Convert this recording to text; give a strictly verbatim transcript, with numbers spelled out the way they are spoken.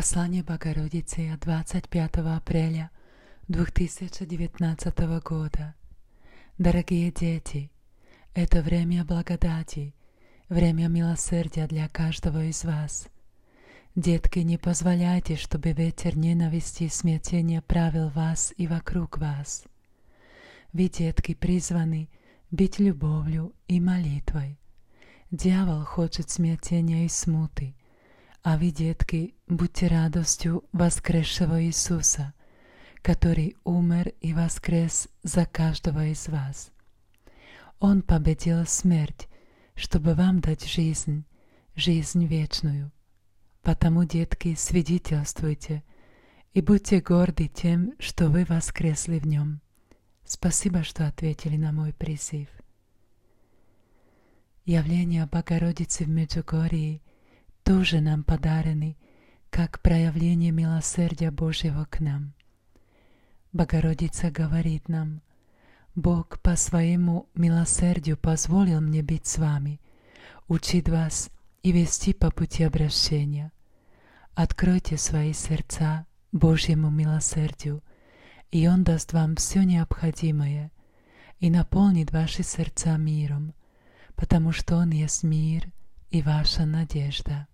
Послание Богородицы от двадцать пятого апреля две тысячи девятнадцатого года. Дорогие дети, это время благодати, время милосердия для каждого из вас. Детки, не позволяйте, чтобы ветер ненависти и смятения правил вас и вокруг вас. Вы, детки, призваны быть любовью и молитвой. Дьявол хочет смятения и смуты, а вы, детки, будьте радостью воскресшего Иисуса, который умер и воскрес за каждого из вас. Он победил смерть, чтобы вам дать жизнь, жизнь вечную. Потому, детки, свидетельствуйте и будьте горды тем, что вы воскресли в Нем. Спасибо, что ответили на мой призыв. Явления Богородицы в Меджугорье тоже нам подарены, как проявление милосердия Божьего к нам. Богородица говорит нам: «Бог по своему милосердию позволил мне быть с вами, учить вас и вести по пути обращения. Откройте свои сердца Божьему милосердию, и Он даст вам все необходимое и наполнит ваши сердца миром, потому что Он есть мир и ваша надежда».